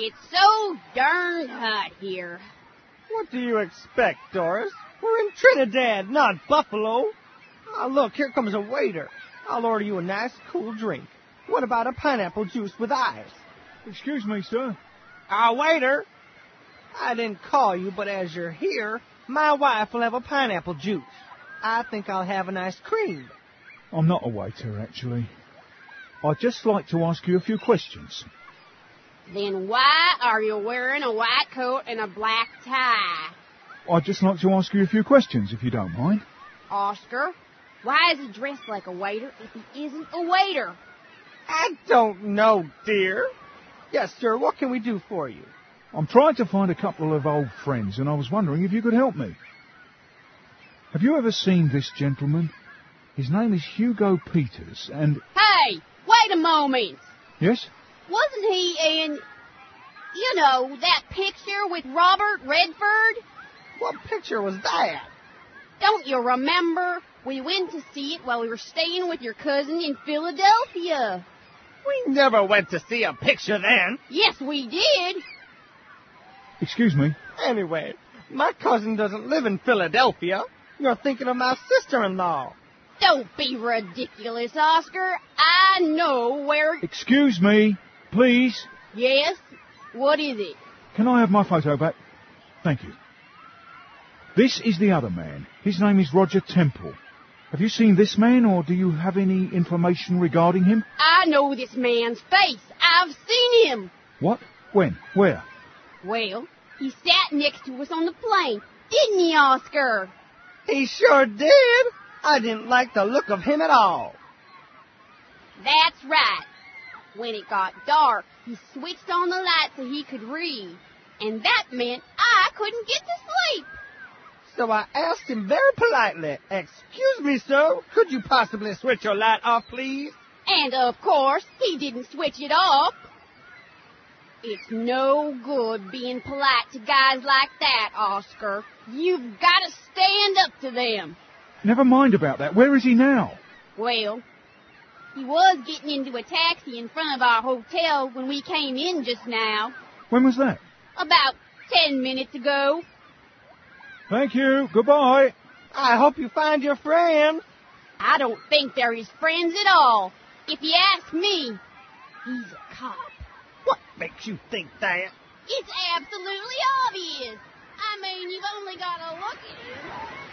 It's so darn hot here. What do you expect, Doris? We're in Trinidad, not Buffalo. Oh, look, here comes a waiter. I'll order you a nice, cool drink. What about a pineapple juice with ice? Excuse me, sir. Waiter. I didn't call you, but as you're here, my wife will have a pineapple juice. I think I'll have an ice cream. I'm not a waiter, actually. I'd just like to ask you a few questions. Then why are you wearing a white coat and a black tie? I'd just like to ask you a few questions, if you don't mind. Oscar, why is he dressed like a waiter if he isn't a waiter? I don't know, dear. Yes, sir, what can we do for you? I'm trying to find a couple of old friends, and I was wondering if you could help me. Have you ever seen this gentleman? His name is Hugo Peters, and... Hey, wait a moment. Yes? Wasn't he in, that picture with Robert Redford? What picture was that? Don't you remember? We went to see it while we were staying with your cousin in Philadelphia. We never went to see a picture then. Yes, we did. Excuse me? Anyway, my cousin doesn't live in Philadelphia. You're thinking of my sister-in-law. Don't be ridiculous, Oscar. I know where... Excuse me, please. Yes? What is it? Can I have my photo back? Thank you. This is the other man. His name is Roger Temple. Have you seen this man, or do you have any information regarding him? I know this man's face. I've seen him. What? When? Where? Well, he sat next to us on the plane. Didn't he, Oscar? He sure did. I didn't like the look of him at all. That's right. When it got dark, he switched on the light so he could read. And that meant I couldn't get to sleep. So I asked him very politely, "Excuse me, sir, could you possibly switch your light off, please?" And, of course, he didn't switch it off. It's no good being polite to guys like that, Oscar. You've got to stand up to them. Never mind about that. Where is he now? Well, he was getting into a taxi in front of our hotel when we came in just now. When was that? About 10 minutes ago. Thank you. Goodbye. I hope you find your friend. I don't think they're his friends at all. If you ask me, he's a cop. What makes you think that? It's absolutely obvious. I mean, you've only got to look at him.